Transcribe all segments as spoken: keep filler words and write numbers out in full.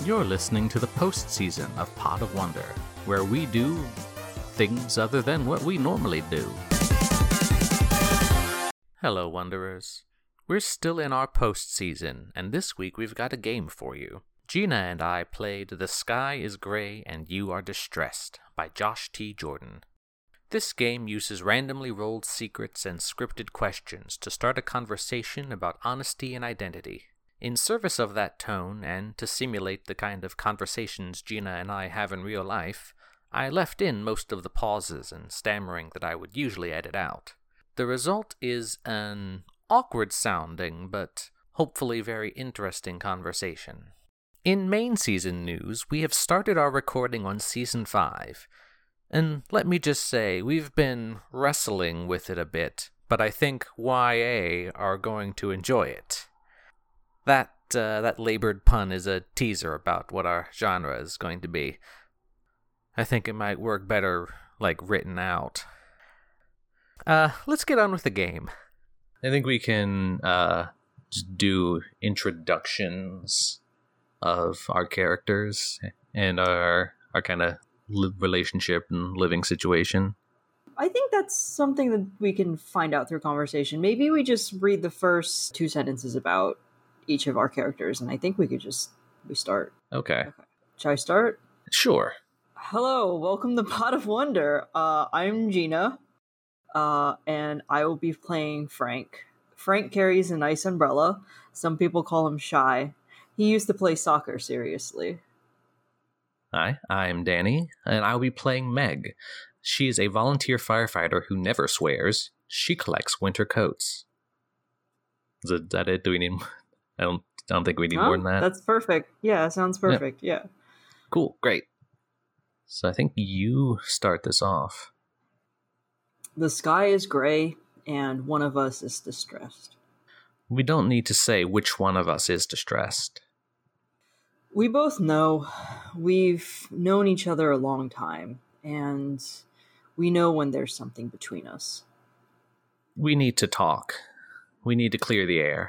You're listening to the post-season of Pot of Wonder, where we do things other than what we normally do. Hello, Wanderers. We're still in our post-season, and this week we've got a game for you. Gina and I played The Sky is Gray and You Are Distressed by Josh T. Jordan. This game uses randomly rolled secrets and scripted questions to start a conversation about honesty and identity. In service of that tone, and to simulate the kind of conversations Gina and I have in real life, I left in most of the pauses and stammering that I would usually edit out. The result is an awkward-sounding, but hopefully very interesting conversation. In main season news, we have started our recording on Season five, and let me just say, we've been wrestling with it a bit, but I think Y A are going to enjoy it. That uh, that labored pun is a teaser about what our genre is going to be. I think it might work better, like, written out. Uh, let's get on with the game. I think we can uh, just do introductions of our characters and our our kind of li- relationship and living situation. I think that's something that we can find out through conversation. Maybe we just read the first two sentences about each of our characters, and I think we could just we start. Okay. okay. Shall I start? Sure. Hello, welcome to Pot of Wonder. Uh, I'm Gina, uh, and I will be playing Frank. Frank carries a nice umbrella. Some people call him shy. He used to play soccer seriously. Hi, I'm Danny, and I'll be playing Meg. She is a volunteer firefighter who never swears. She collects winter coats. Is that- is that it? Do we need... I don't, I don't think we need huh? more than that. That's perfect. Yeah, sounds perfect. Yeah. yeah. Cool, great. So I think you start this off. The sky is gray, and one of us is distressed. We don't need to say which one of us is distressed. We both know. We've known each other a long time, and we know when there's something between us. We need to talk. We need to clear the air.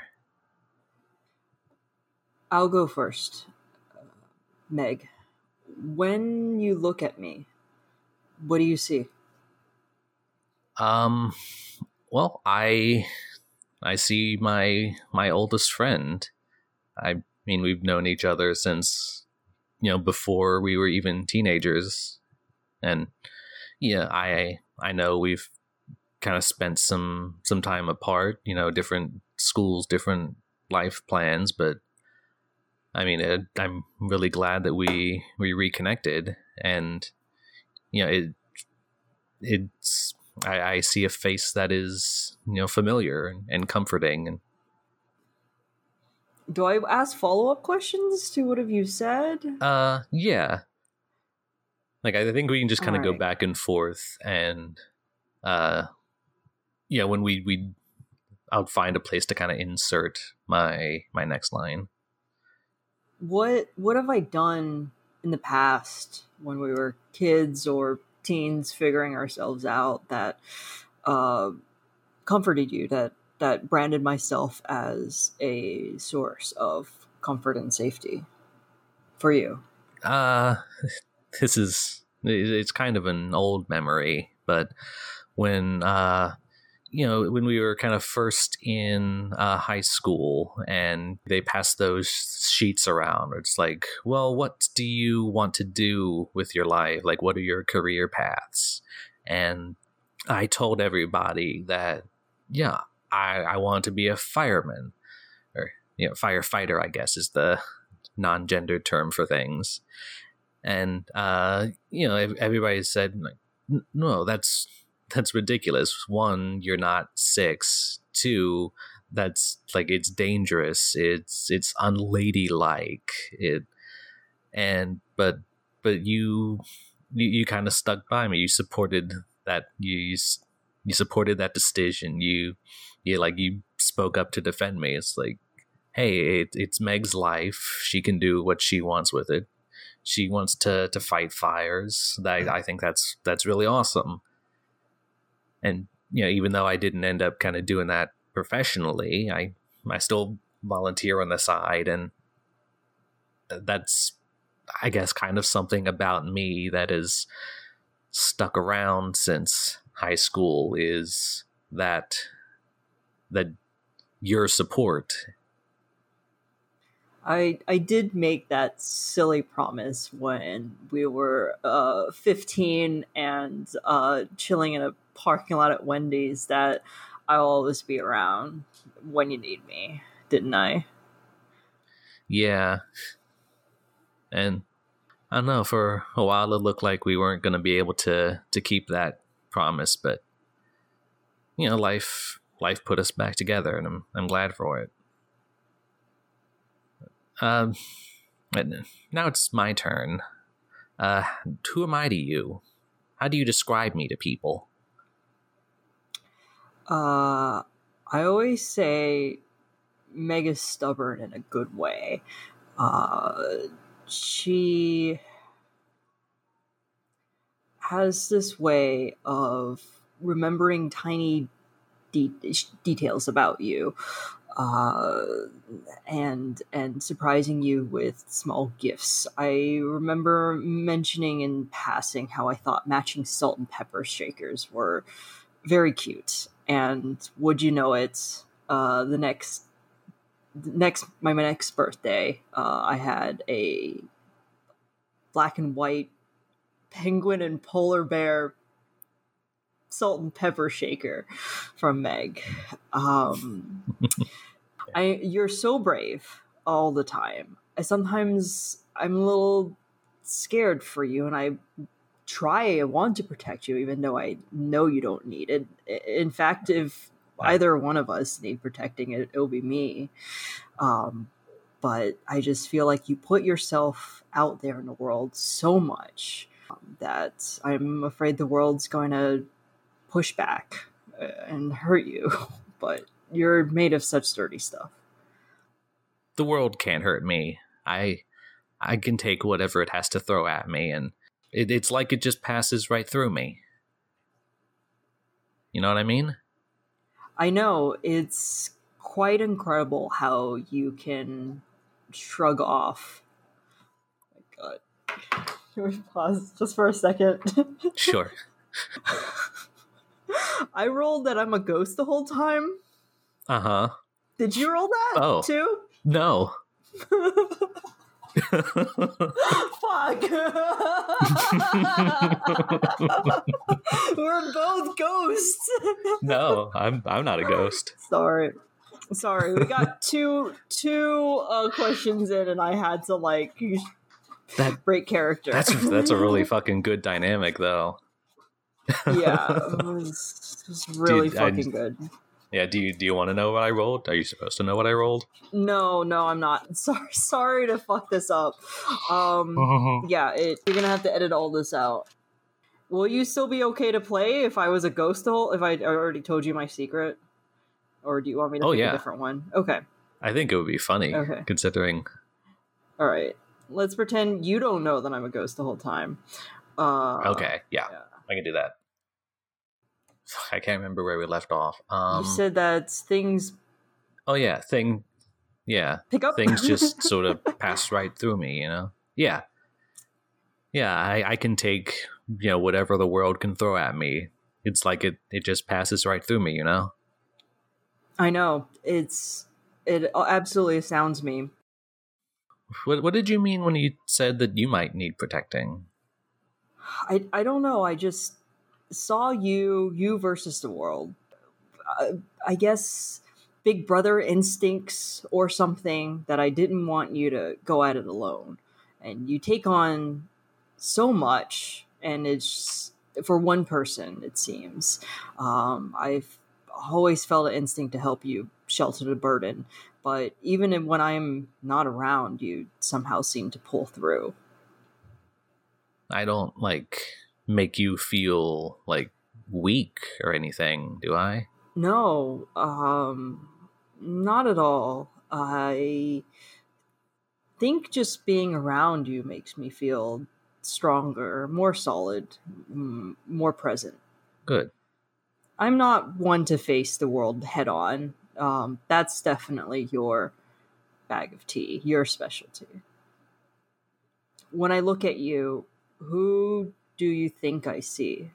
I'll go first. Uh, Meg, when you look at me, what do you see? Um, well, I I see my my oldest friend. I mean, we've known each other since, you know, before we were even teenagers. And yeah, I I know we've kind of spent some some time apart, you know, different schools, different life plans, but I mean, it, I'm really glad that we we reconnected, and you know, it it's I, I see a face that is, you know, familiar and, and comforting. And do I ask follow-up questions to what have you said? Uh, yeah. Like, I think we can just kind of right. go back and forth, and uh, yeah, when we we I'll find a place to kind of insert my my next line. What what have I done in the past when we were kids or teens figuring ourselves out that uh, comforted you, that, that branded myself as a source of comfort and safety for you? Uh, this is, it's kind of an old memory, but when, uh, you know, when we were kind of first in uh, high school and they passed those sheets around, it's like, well, what do you want to do with your life? Like, what are your career paths? And I told everybody that, yeah, I, I want to be a fireman, or, you know, firefighter, I guess, is the non-gendered term for things. And, uh, you know, everybody said, like, no, that's, that's ridiculous. One, you're not six. Two, that's like, it's dangerous. It's it's unladylike. It and but but you you, you kind of stuck by me. You supported that. You you supported that decision. You you like you spoke up to defend me. It's like, hey, it, it's Meg's life. She can do what she wants with it. She wants to to fight fires. That I think that's that's really awesome. And, you know, even though I didn't end up kind of doing that professionally, I I still volunteer on the side, and that's I guess kind of something about me that is stuck around since high school is that that your support. I I did make that silly promise when we were uh, fifteen and uh, chilling in a parking lot at Wendy's that I'll always be around when you need me, didn't I? Yeah. And I don't know, for a while it looked like we weren't going to be able to to keep that promise, but you know, life life put us back together, and I'm I'm glad for it. Um, now it's my turn. Uh, who am I to you? How do you describe me to people? Uh, I always say Meg is stubborn in a good way. Uh, she has this way of remembering tiny de- details about you. Uh, and and surprising you with small gifts. I remember mentioning in passing how I thought matching salt and pepper shakers were very cute. And would you know it, uh, the next next my, my next birthday, uh, I had a black and white penguin and polar bear salt and pepper shaker from Meg. Um, I you're so brave all the time. I sometimes I'm a little scared for you, and I try I want to protect you, even though I know you don't need it. In fact, if either one of us need protecting, it it'll be me. Um, but I just feel like you put yourself out there in the world so much um, that I'm afraid the world's going to push back uh, and hurt you. But you're made of such sturdy stuff. The world can't hurt me. I I can take whatever it has to throw at me, and it, it's like it just passes right through me. You know what I mean? I know. It's quite incredible how you can shrug off. Oh my God. Can we pause just for a second? Sure. I rolled that I'm a ghost the whole time. Uh-huh. Did you roll that oh. too? No. Fuck. We're both ghosts. No, I'm I'm not a ghost. Sorry. Sorry. We got two two uh, questions in and I had to like that break character. That's that's a really fucking good dynamic though. Yeah, it was, it was really Dude, fucking I, good. Yeah, do you do you want to know what I rolled? Are you supposed to know what I rolled? No, no, I'm not. Sorry, sorry to fuck this up. Um, yeah, it, you're gonna have to edit all this out. Will you still be okay to play if I was a ghost the whole? If I already told you my secret, or do you want me to oh, pick yeah. a different one? Okay. I think it would be funny. Okay. Considering. All right, let's pretend you don't know that I'm a ghost the whole time. Uh, okay. Yeah, yeah, I can do that. I can't remember where we left off. Um, you said that things. Oh yeah, thing. Yeah, pick up. Things just sort of pass right through me, you know. Yeah, yeah. I, I can take you know whatever the world can throw at me. It's like it it just passes right through me, you know. I know it's it absolutely astounds me. What what did you mean when you said that you might need protecting? I I don't know. I just. Saw you, you versus the world. Uh, I guess Big Brother instincts or something that I didn't want you to go at it alone. And you take on so much, and it's for one person, it seems. Um, I've always felt an instinct to help you shelter the burden, but even when I'm not around, you somehow seem to pull through. I don't like... make you feel like weak or anything, do I? No, um, not at all. I think just being around you makes me feel stronger, more solid, m- more present. Good. I'm not one to face the world head on. Um, that's definitely your bag of tea, your specialty. when I look at you, who do you think I see?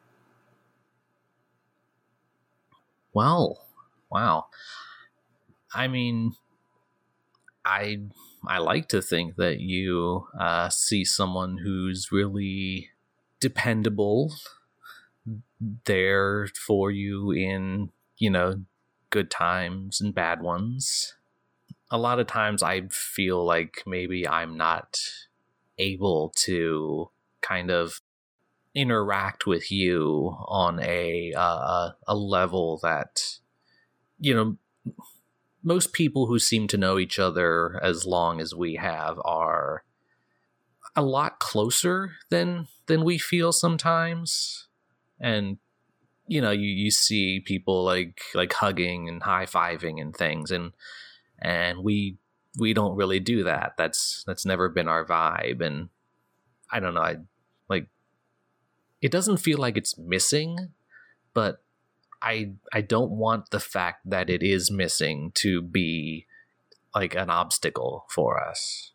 Well, wow. I mean, I I like to think that you uh, see someone who's really dependable, there for you in, you know, good times and bad ones. A lot of times I feel like maybe I'm not able to kind of interact with you on a uh, a level that, you know, most people who seem to know each other as long as we have are a lot closer than than we feel sometimes. And you know, you, you see people like like hugging and high-fiving and things, and and we we don't really do that. That's that's never been our vibe. And I don't know, I like it doesn't feel like it's missing, but I I don't want the fact that it is missing to be like an obstacle for us.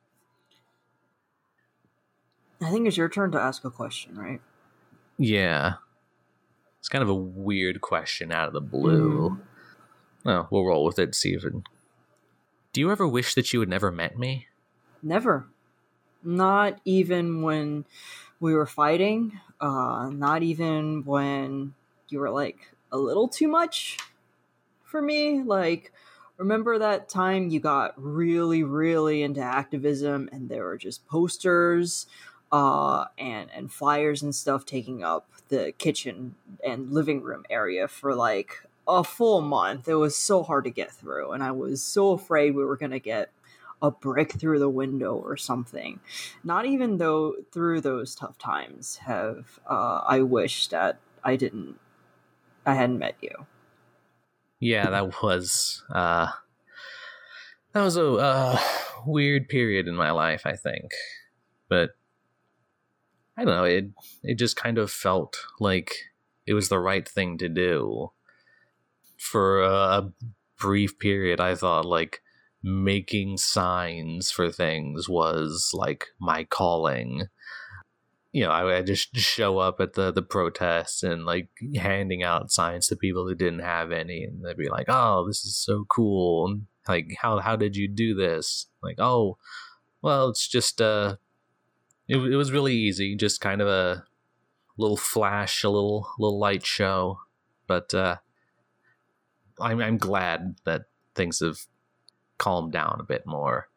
I think it's your turn to ask a question, right? Yeah. It's kind of a weird question out of the blue. Mm. Well, we'll roll with it, see if it... Do you ever wish that you had never met me? Never. Not even when we were fighting. Uh, not even when you were like a little too much for me. Like, remember that time you got really, really into activism and there were just posters uh, and, and flyers and stuff taking up the kitchen and living room area for like a full month. It was so hard to get through, and I was so afraid we were going to get a brick through the window or something. Not even though through those tough times have uh, I wished that I didn't, I hadn't met you. Yeah, that was uh, that was a uh, weird period in my life, I think. But I don't know, it it just kind of felt like it was the right thing to do. For a brief period, I thought like making signs for things was like my calling. You know, I would just show up at the, the protests and like handing out signs to people who didn't have any, and they'd be like, "Oh, this is so cool! And like, how how did you do this?" Like, "Oh, well, it's just uh, it it was really easy, just kind of a little flash, a little little light show." But uh, I'm I'm glad that things have calmed down a bit more.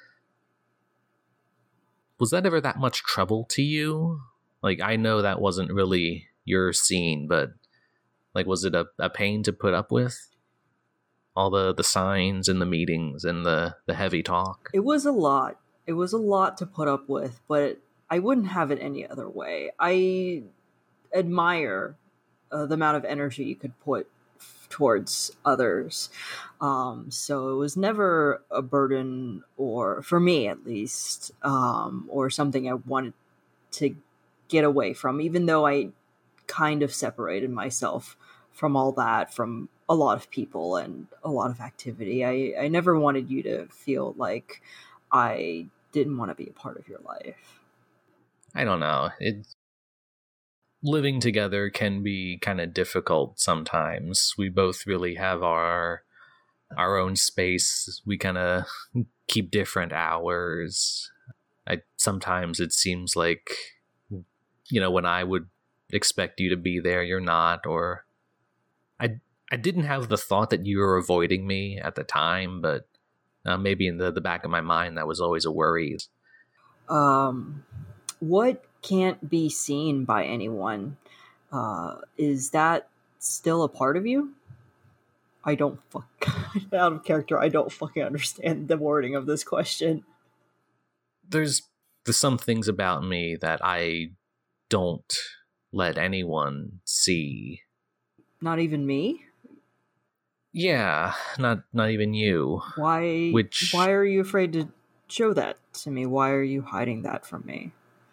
Was that ever that much trouble to you? Like, I know that wasn't really your scene, but like, was it a, a pain to put up with? All the, the signs and the meetings and the, the heavy talk? It was a lot. It was a lot to put up with, but I wouldn't have it any other way. I admire uh, the amount of energy you could put towards others. Um, so it was never a burden, or for me at least, um, or something I wanted to get away from, even though I kind of separated myself from all that, from a lot of people and a lot of activity. I, I never wanted you to feel like I didn't want to be a part of your life. I don't know. It living together can be kind of difficult sometimes. We both really have our our own space. We kind of keep different hours. I sometimes it seems like, you know, when I would expect you to be there, you're not, or I I didn't have the thought that you were avoiding me at the time, but uh, maybe in the, the back of my mind that was always a worry. Um, what can't be seen by anyone? Uh, is that still a part of you? I don't fuck out of character. I don't fucking understand the wording of this question. There's there's some things about me that I don't let anyone see. Not even me? Yeah, not not even you. Why? Which why are you afraid to show that to me? Why are you hiding that from me?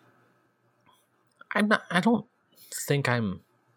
I'm not, I don't think I'm...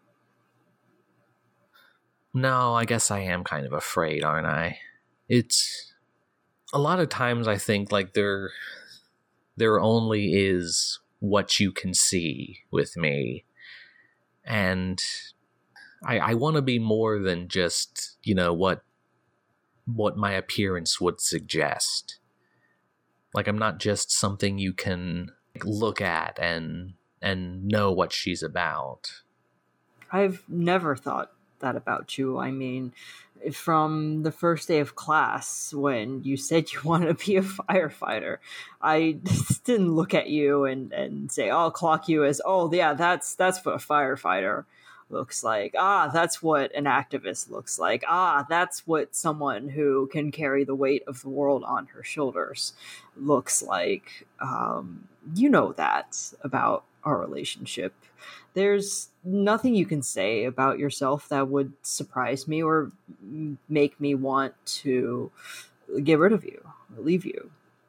No, I guess I am kind of afraid, aren't I? It's... A lot of times I think like there, there only is what you can see with me. And I, I want to be more than just, you know, what what my appearance would suggest. Like, I'm not just something you can look at and and know what she's about. I've never thought that about you. I mean, from the first day of class when you said you wanted to be a firefighter, I just didn't look at you and, and say, oh, I'll clock you as, oh, yeah, that's that's what a firefighter looks like. Ah, that's what an activist looks like. Ah, that's what someone who can carry the weight of the world on her shoulders looks like. Um, you know that about our relationship. There's nothing you can say about yourself that would surprise me or make me want to get rid of you, or leave you.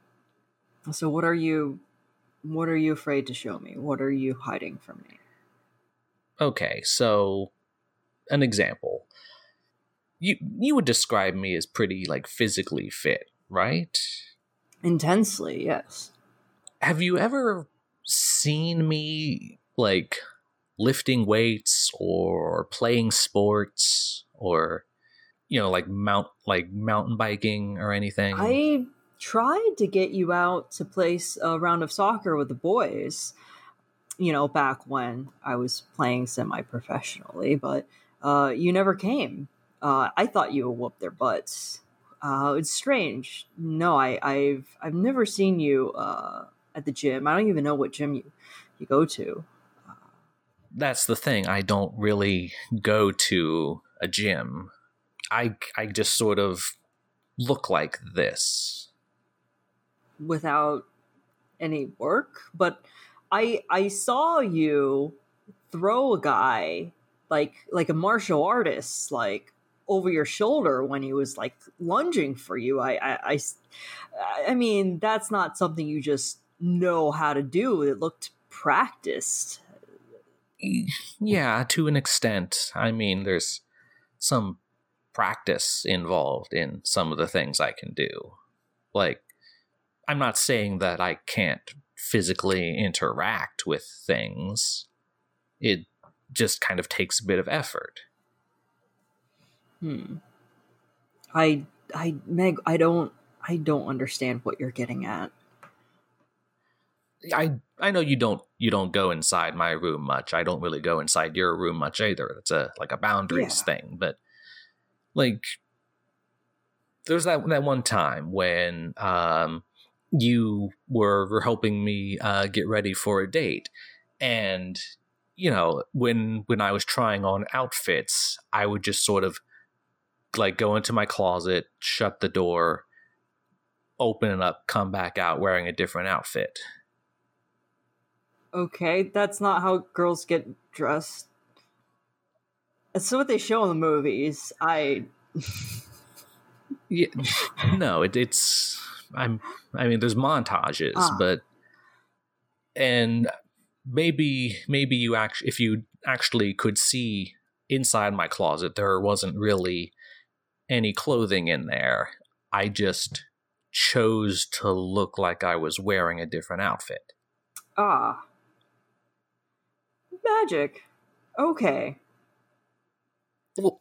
So what are you what are you afraid to show me? What are you hiding from me? Okay, so an example. You you would describe me as pretty, like, physically fit, right? Intensely, yes. Have you ever seen me, like, lifting weights or playing sports or, you know, like mount like mountain biking or anything? I tried to get you out to play a round of soccer with the boys, you know, back when I was playing semi-professionally, but uh, you never came. Uh, I thought you would whoop their butts. Uh, it's strange. No, I, I've I've never seen you uh, at the gym. I don't even know what gym you, you go to. That's the thing. I don't really go to a gym. I, I just sort of look like this. Without any work? But I I saw you throw a guy like like a martial artist, like over your shoulder when he was like lunging for you. I I, I, I mean, that's not something you just know how to do. It looked practiced. Yeah, to an extent. I mean, there's some practice involved in some of the things I can do. Like, I'm not saying that I can't physically interact with things. It just kind of takes a bit of effort. Hmm. I I Meg, I don't I don't understand what you're getting at. I I know you don't you don't go inside my room much. I don't really go inside your room much either. It's a like a boundaries Yeah. thing. But like, there's that that one time when um you were, were helping me uh, get ready for a date, and you know, when when I was trying on outfits, I would just sort of like go into my closet, shut the door, open it up, come back out wearing a different outfit. Okay, that's not how girls get dressed. That's what they show in the movies. I Yeah, no, it, it's I'm. I mean, there's montages, Ah. but and maybe maybe you actually, if you actually could see inside my closet, there wasn't really any clothing in there. I just chose to look like I was wearing a different outfit. Ah. Magic. Okay. Well,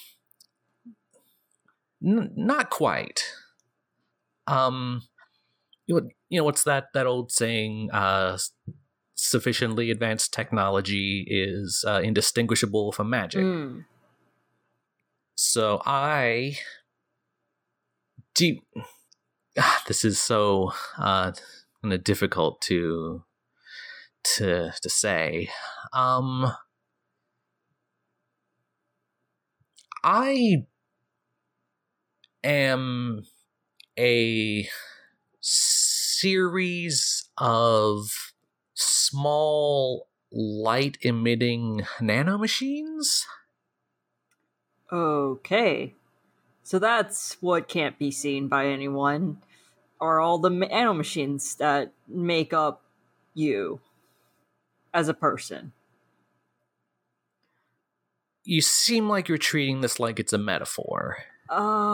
n- not quite. Um, you know, you know what's that that old saying? Uh, sufficiently advanced technology is uh, indistinguishable from magic. Mm. So I do. Ah, this is so uh, kind of difficult to to to say. Um, I am a series of small light emitting nanomachines. Okay. So that's what can't be seen by anyone, are all the nanomachines that make up you as a person. You seem like you're treating this like it's a metaphor.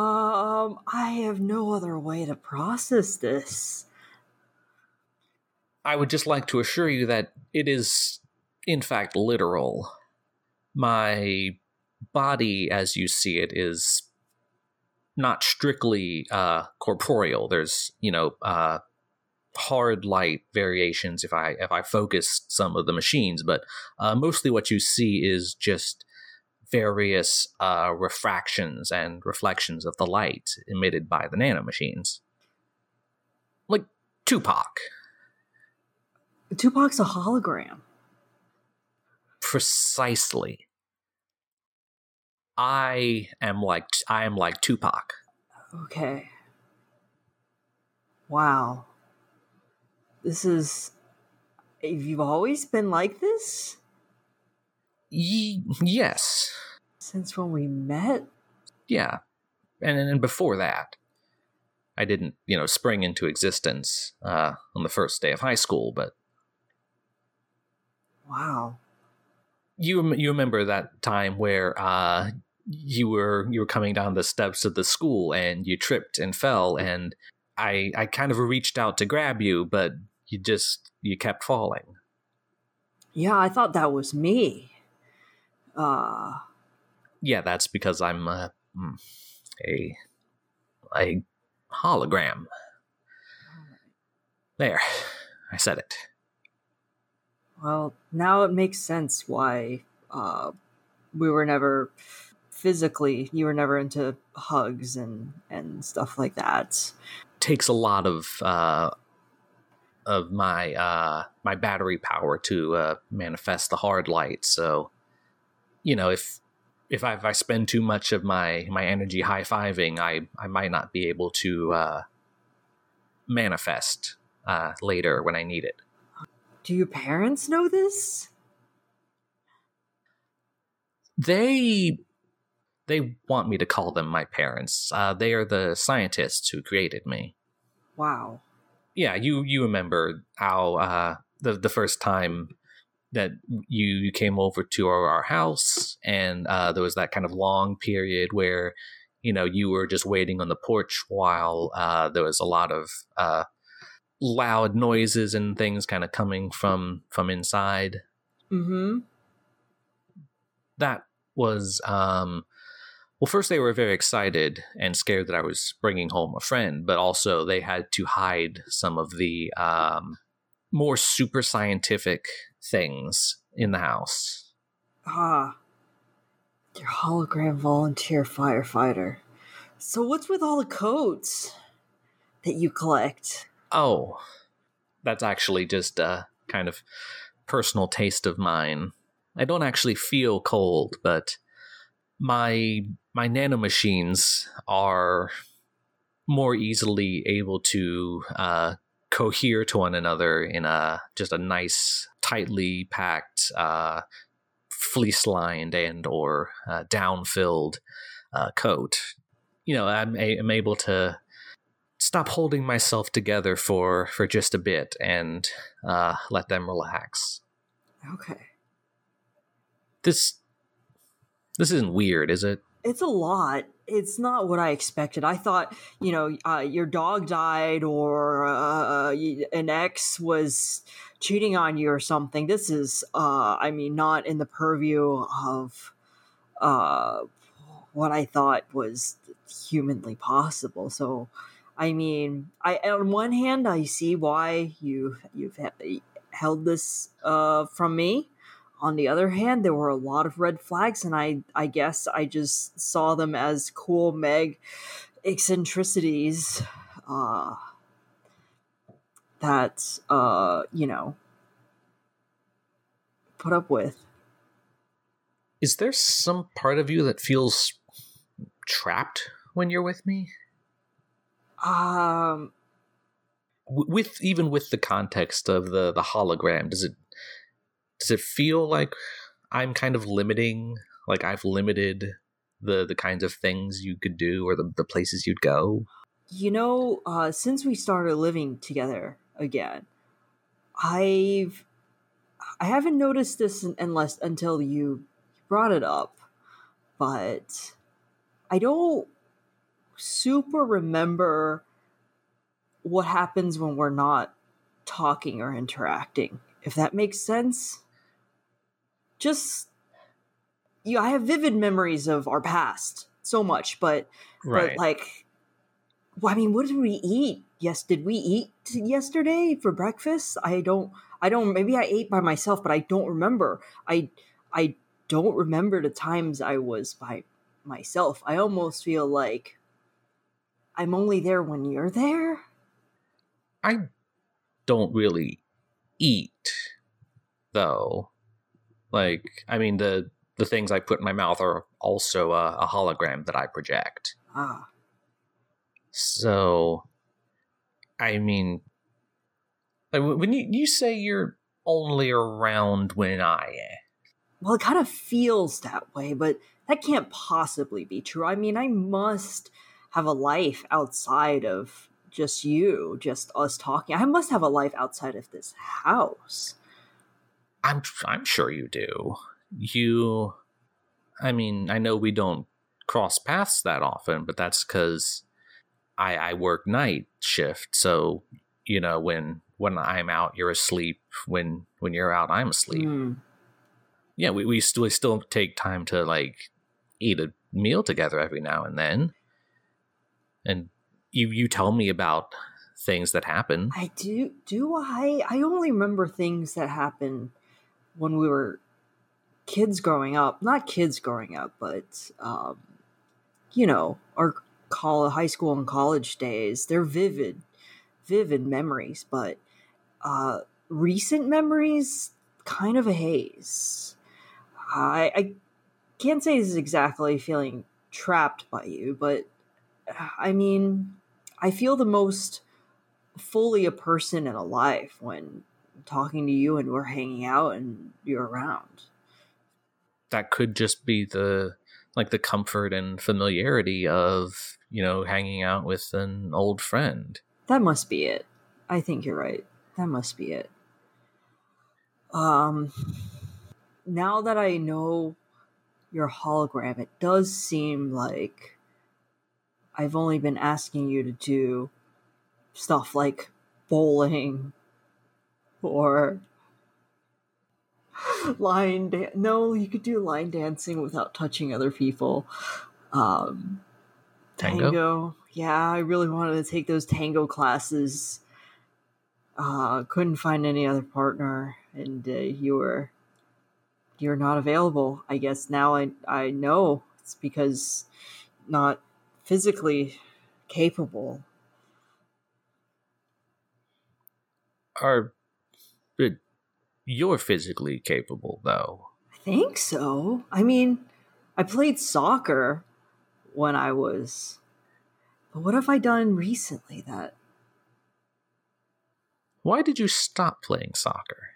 Um, I have no other way to process this. I would just like to assure you that it is, in fact, literal. My body, as you see it, is not strictly uh, corporeal. There's, you know, uh, hard light variations if I if I focus some of the machines, but uh, mostly what you see is just various uh, refractions and reflections of the light emitted by the nanomachines. Like Tupac. Tupac's a hologram. Precisely. I am like I am like Tupac. Okay. Wow. This is... You've always been like this? Y- yes. Since when we met? Yeah. And and before that, I didn't, you know, spring into existence uh, on the first day of high school, but wow. You you remember that time where uh, you were you were coming down the steps of the school and you tripped and fell, and I I kind of reached out to grab you, but you just you kept falling. Yeah, I thought that was me. Uh Yeah, that's because I'm uh, a a hologram. There, I said it. Well, now it makes sense why uh, we were never physically, you were never into hugs and, and stuff like that. Takes a lot of uh, of my uh, my battery power to uh, manifest the hard light. So, you know, if if I, if I spend too much of my, my energy high-fiving, I, I might not be able to uh, manifest uh, later when I need it. Do your parents know this? They they want me to call them my parents. Uh, they are the scientists who created me. Wow. Yeah, you you remember how uh, the the first time that you, you came over to our, our house, and uh, there was that kind of long period where, you know, you were just waiting on the porch while uh, there was a lot of uh, loud noises and things kind of coming from from inside. Mm-hmm. That was um well, first they were very excited and scared that I was bringing home a friend, but also they had to hide some of the um more super scientific things in the house. Ah, your hologram volunteer firefighter. So what's with all the codes that you collect? Oh, that's actually just a kind of personal taste of mine. I don't actually feel cold, but my my nanomachines are more easily able to uh, cohere to one another in a just a nice, tightly packed, uh, fleece-lined and or uh, down-filled uh, coat. You know, I'm, a- I'm able to stop holding myself together for, for just a bit and uh, let them relax. Okay. This this isn't weird, is it? It's a lot. It's not what I expected. I thought, you know, uh, your dog died or uh, an ex was cheating on you or something. This is, uh, I mean, not in the purview of uh, what I thought was humanly possible. So, I mean, I on one hand, I see why you you've held this uh, from me. On the other hand, there were a lot of red flags, and I, I guess I just saw them as cool Meg eccentricities uh, that, uh, you know, put up with. Is there some part of you that feels trapped when you're with me? Um, w- with even with the context of the, the hologram, does it does it feel like I'm kind of limiting, like I've limited the the kinds of things you could do or the, the places you'd go? You know, uh, since we started living together again, I've I haven't noticed this unless until you brought it up, but I don't super remember what happens when we're not talking or interacting, if that makes sense. Just, you know, I have vivid memories of our past so much, but, Right. but like, well, I mean, what did we eat? Yes, did we eat yesterday for breakfast? I don't, I don't, maybe I ate by myself, but I don't remember. I, I don't remember the times I was by myself. I almost feel like I'm only there when you're there. I don't really eat, though. Like, I mean, the the things I put in my mouth are also a, a hologram that I project. Ah. So, I mean, like, when you, you say you're only around when I am. Well, it kind of feels that way, but that can't possibly be true. I mean, I must have a life outside of just you, just us talking. I must have a life outside of this house. I'm I'm sure you do. You, I mean, I know we don't cross paths that often, but that's because I, I work night shift. So, you know, when when I'm out, you're asleep. When when you're out, I'm asleep. Mm. Yeah, we we still we still take time to like eat a meal together every now and then. And you you tell me about things that happen. I do. Do I? I only remember things that happened when we were kids growing up. Not kids growing up, but um, you know, our college, high school and college days. They're vivid, vivid memories. But uh, recent memories, kind of a haze. I, I can't say this is exactly feeling trapped by you, but I mean, I feel the most fully a person and alive when talking to you and we're hanging out and you're around. That could just be the like the comfort and familiarity of, you know, hanging out with an old friend. That must be it. I think you're right. That must be it. Um, now that I know your hologram, it does seem like I've only been asking you to do stuff like bowling or line dan- no you could do line dancing without touching other people. um Tango? tango yeah, I really wanted to take those tango classes. Uh couldn't find any other partner, and uh, you were you're not available. I guess now i i know it's because not physically capable. Are but you're physically capable, though. I think so. I mean, I played soccer when I was. But what have I done recently that. Why did you stop playing soccer?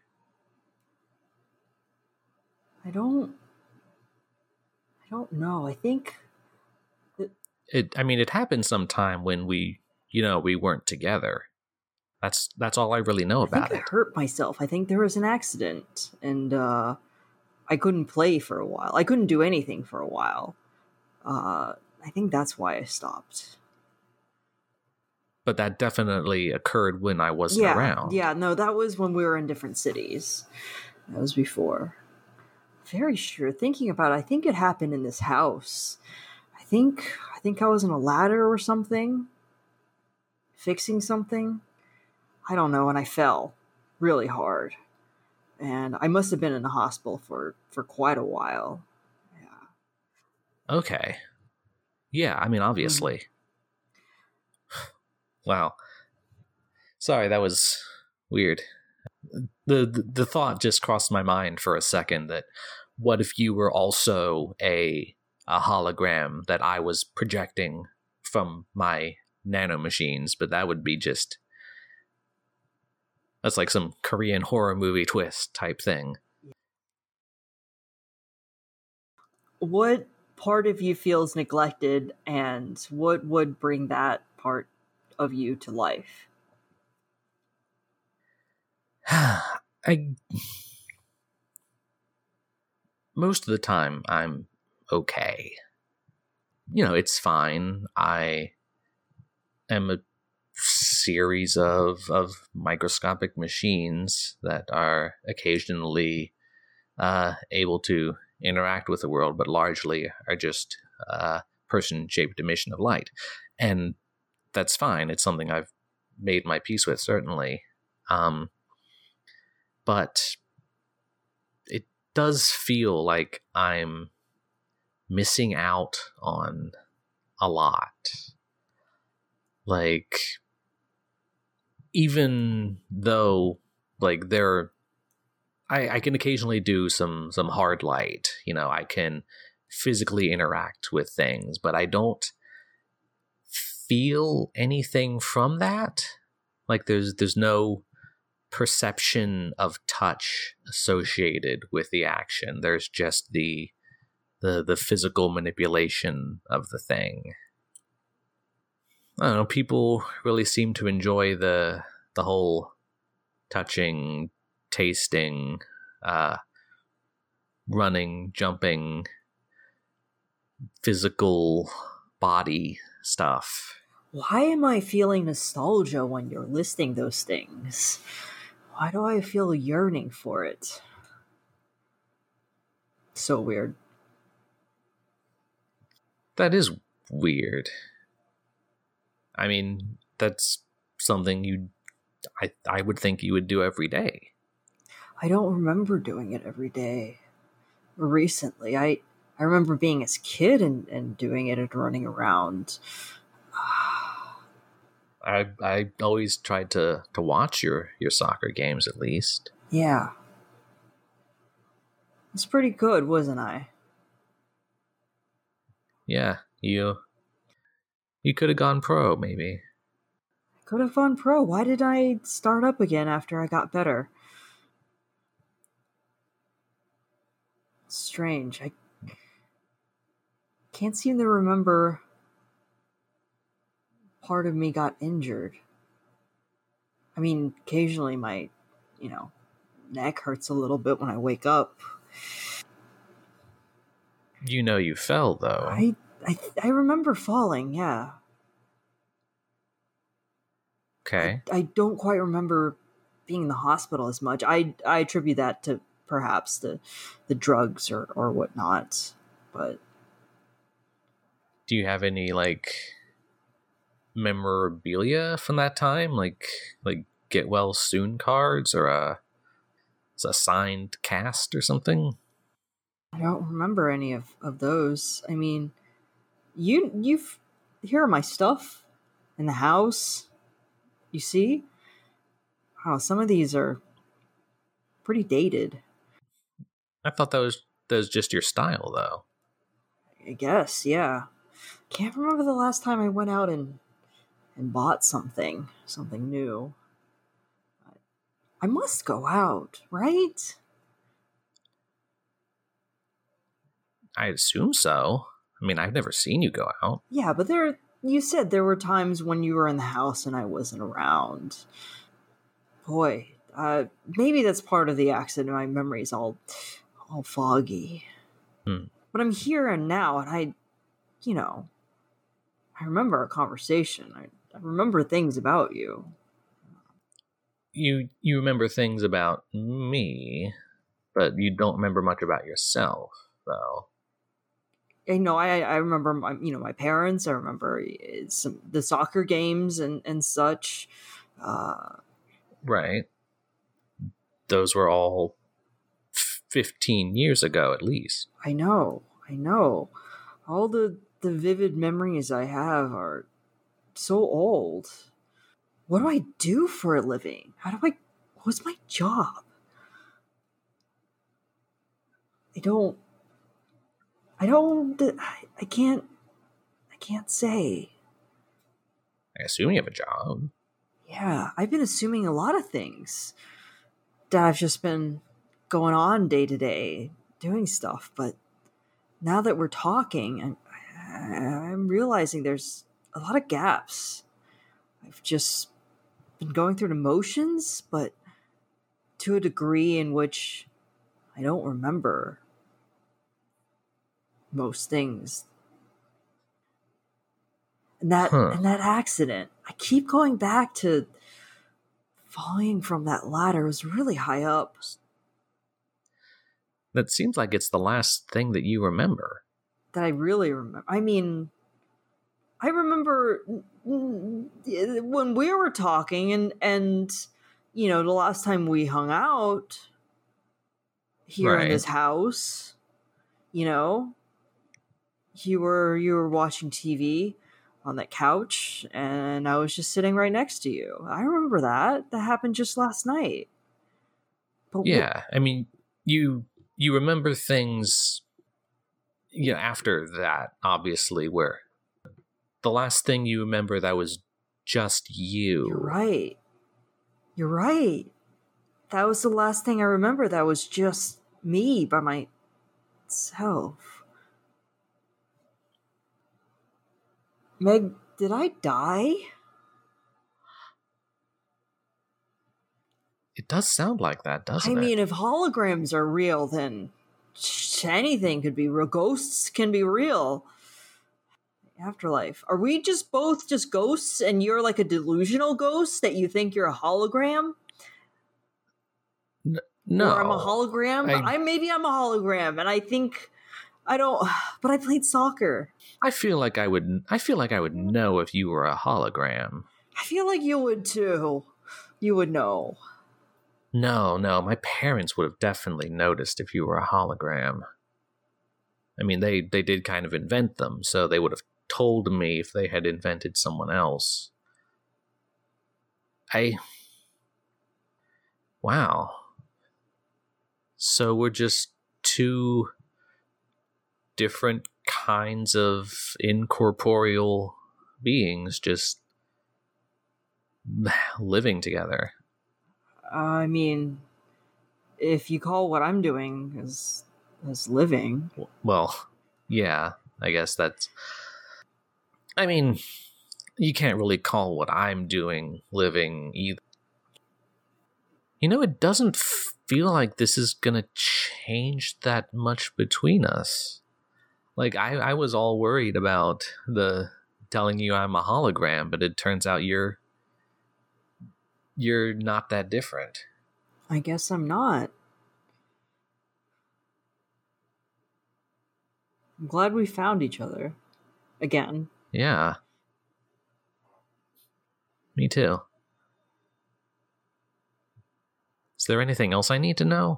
I don't. I don't know. I think. That, It. I mean, it happened sometime when we, you know, we weren't together. That's that's all I really know I about think I it. hurt myself. I think there was an accident, and uh, I couldn't play for a while. I couldn't do anything for a while. Uh, I think that's why I stopped. But that definitely occurred when I wasn't yeah, around. Yeah, no, that was when we were in different cities. That was before. Very sure. Thinking about it, I think it happened in this house. I think I think I was on a ladder or something, fixing something. I don't know, and I fell really hard. And I must have been in the hospital for, for quite a while. Yeah. Okay. Yeah, I mean, obviously. Mm. Wow. Sorry, that was weird. The, the the thought just crossed my mind for a second that what if you were also a a hologram that I was projecting from my nanomachines, but that would be just that's like some Korean horror movie twist type thing. What part of you feels neglected, and what would bring that part of you to life? I most of the time I'm okay. You know, it's fine. I am a series of of microscopic machines that are occasionally uh, able to interact with the world, but largely are just uh, person-shaped emission of light. And that's fine. It's something I've made my peace with, certainly. Um, but it does feel like I'm missing out on a lot. Like, even though, like, there, I, I can occasionally do some some hard light. You know, I can physically interact with things, but I don't feel anything from that. Like, there's there's no perception of touch associated with the action. There's just the the the physical manipulation of the thing. I don't know, people really seem to enjoy the the whole touching, tasting, uh, running, jumping, physical body stuff. Why am I feeling nostalgia when you're listing those things? Why do I feel yearning for it? So weird. That is weird. I mean, that's something you, I, I would think you would do every day. I don't remember doing it every day. Recently, I I remember being as a kid and, and doing it and running around. I I always tried to, to watch your, your soccer games at least. Yeah. It's pretty good, wasn't I? Yeah, you you could have gone pro, maybe. Could have gone pro. Why did I start up again after I got better? Strange. I can't seem to remember part of me got injured. I mean, occasionally my, you know, neck hurts a little bit when I wake up. You know you fell, though. I I, I remember falling, yeah. Okay. I, I don't quite remember being in the hospital as much. I, I attribute that to perhaps the the drugs or, or whatnot. But do you have any, like, memorabilia from that time? Like, like get well soon cards or a, a signed cast or something? I don't remember any of, of those. I mean, you you've here are my stuff in the house. You see? Wow, some of these are pretty dated. I thought that was that was just your style, though. I guess, yeah. Can't remember the last time I went out and and bought something, something new. I must go out, right? I assume so. I mean, I've never seen you go out. Yeah, but there, you said there were times when you were in the house and I wasn't around. Boy, uh, maybe that's part of the accident. My memory's all, all foggy. Hmm. But I'm here and now, and I, you know, I remember our conversation. I, I remember things about you. You you remember things about me, but you don't remember much about yourself, though. I know. I I remember my you know my parents. I remember some the soccer games and and such. Uh, right. Those were all fifteen years ago, at least. I know. I know. All the the vivid memories I have are so old. What do I do for a living? How do I? What's my job? I don't. I don't. I can't. I can't say. I assume you have a job. Yeah, I've been assuming a lot of things that I've just been going on day to day, doing stuff. But now that we're talking, I'm, I'm realizing there's a lot of gaps. I've just been going through the motions, but to a degree in which I don't remember most things. And that huh. and that accident, I keep going back to falling from that ladder. It was really high up. That seems like it's the last thing that you remember. That I really remember. I mean, I remember when we were talking and, and you know, the last time we hung out here Right. in this house, you know, you were you were watching T V on that couch and I was just sitting right next to you. I remember that. That happened just last night. But Yeah, I mean, you you remember things, you know, after that, obviously, where the last thing you remember that was just you. You're right. You're right. That was the last thing I remember that was just me by myself. Meg, did I die? It does sound like that, doesn't I it? mean, if holograms are real, then anything could be real. Ghosts can be real. Afterlife. Are we just both just ghosts and you're like a delusional ghost that you think you're a hologram? N- no. Or I'm a hologram? I, I maybe I'm a hologram and I think I don't but I played soccer. I feel like I would I feel like I would know if you were a hologram. I feel like you would too. You would know. No, no, my parents would have definitely noticed if you were a hologram. I mean, they, they did kind of invent them, so they would have told me if they had invented someone else. I... Wow. So we're just two different kinds of incorporeal beings just living together. I mean, if you call what I'm doing as as living. Well, yeah, I guess that's... I mean, you can't really call what I'm doing living either. You know, it doesn't feel like this is gonna change that much between us. Like, I, I was all worried about the telling you I'm a hologram, but it turns out you're you're not that different. I guess I'm not. I'm glad we found each other. Again. Yeah. Me too. Is there anything else I need to know?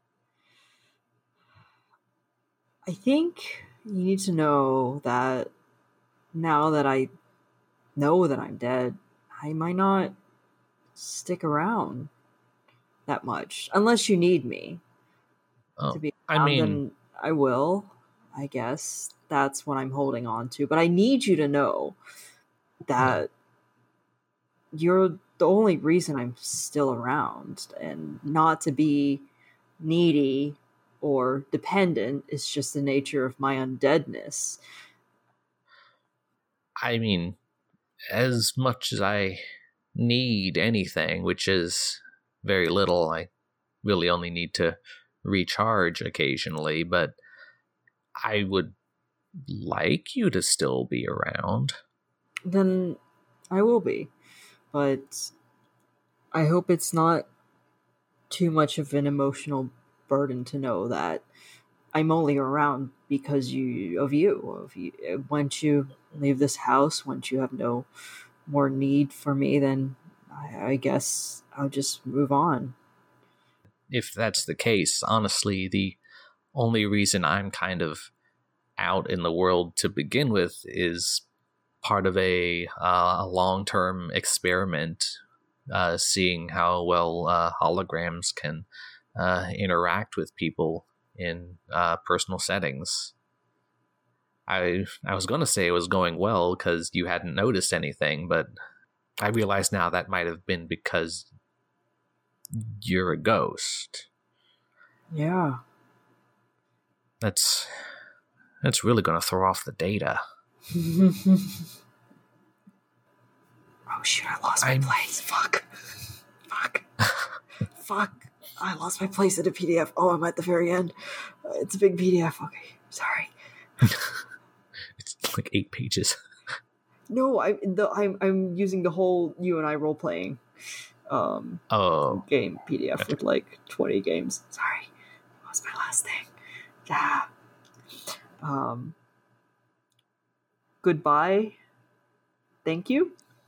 I think you need to know that now that I know that I'm dead, I might not stick around that much. Unless you need me Oh, to be I around, mean- then I will, I guess. That's what I'm holding on to. But I need you to know that you're the only reason I'm still around, and not to be needy or dependent is just the nature of my undeadness. I mean, as much as I need anything, which is very little, I really only need to recharge occasionally, but I would like you to still be around. Then I will be. But I hope it's not too much of an emotional burden to know that I'm only around because you of you. Of you. Once you leave this house, once you have no more need for me, then I, I guess I'll just move on. If that's the case, honestly, the only reason I'm kind of out in the world to begin with is part of a, uh, a long-term experiment, uh, seeing how well uh, holograms can uh, interact with people in uh, personal settings. I I was going to say it was going well because you hadn't noticed anything, but I realize now that might have been because you're a ghost. Yeah. That's that's really going to throw off the data. Oh shoot, I lost my I'm- place. Fuck. Fuck. Fuck. I lost my place at a P D F. Oh, I'm at the very end. Uh, it's a big P D F. Okay, sorry. It's like eight pages. No, I the I'm I'm using the whole you and I role playing um Oh, game P D F gotcha. with like twenty games. Sorry, what was my last thing? Yeah. Um. Goodbye. Thank you.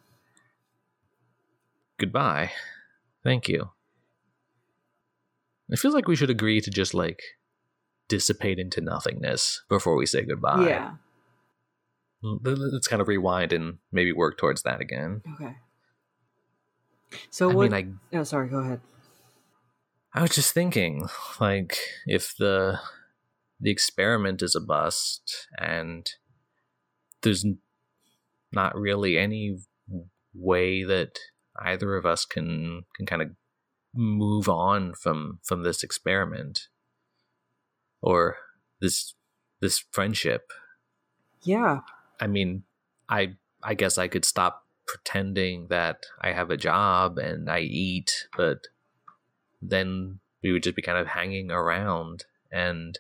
Goodbye. Thank you. It feels like we should agree to just like dissipate into nothingness before we say goodbye. Yeah. Let's kind of rewind and maybe work towards that again. Okay. So I what? mean, I Oh, sorry. Go ahead. I was just thinking, like, if the the experiment is a bust and there's n- not really any way that either of us can can kind of move on from from this experiment or this this friendship. Yeah. I mean, I I guess I could stop pretending that I have a job and I eat, but then we would just be kind of hanging around and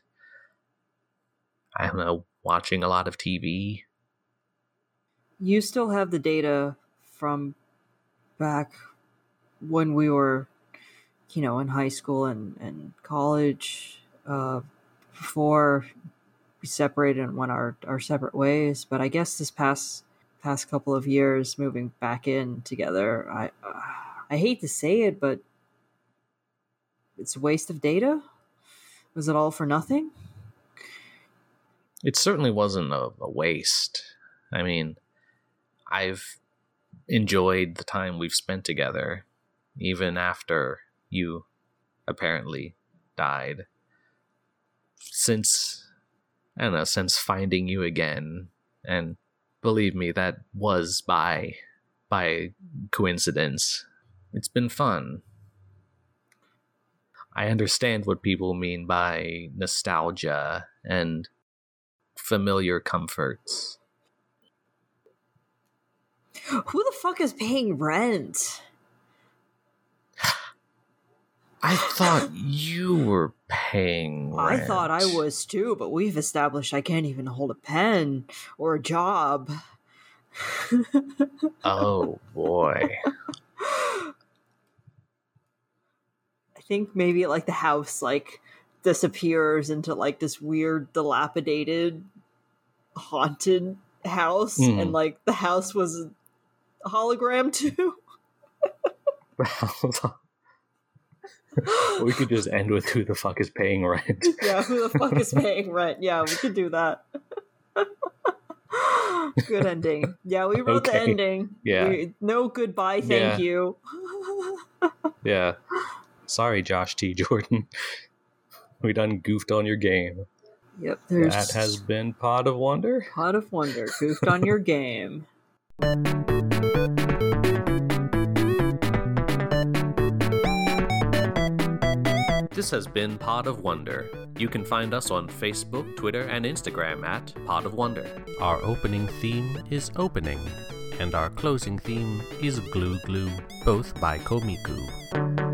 I don't know, watching a lot of T V. You still have the data from back when we were, you know, in high school and, and college, uh, before we separated and went our, our separate ways. But I guess this past past couple of years, moving back in together, I uh, I hate to say it, but it's a waste of data. Was it all for nothing? It certainly wasn't a, a waste. I mean, I've enjoyed the time we've spent together, even after you apparently died. Since, I don't know, since finding you again, and believe me, that was by, by coincidence. It's been fun. I understand what people mean by nostalgia and familiar comforts. Who the fuck is paying rent? I thought you were paying rent. I thought I was too, but we've established I can't even hold a pen or a job. Oh, boy. I think maybe like the house like disappears into like this weird dilapidated haunted house Mm. and like the house was a hologram too. We could just end with who the fuck is paying rent. Yeah, who the fuck is paying rent? Yeah, we could do that. Good ending. Yeah, we wrote the Okay. ending. Yeah. We, no goodbye, thank Yeah. you. Yeah. Sorry, Josh T. Jordan. We done goofed on your game. Yep, there's That has been Pod of Wonder. Pot of Wonder, goofed on your game. This has been Pod of Wonder. You can find us on Facebook, Twitter, and Instagram at Pod of Wonder. Our opening theme is Opening, and our closing theme is Glue Glue, both by Komiku.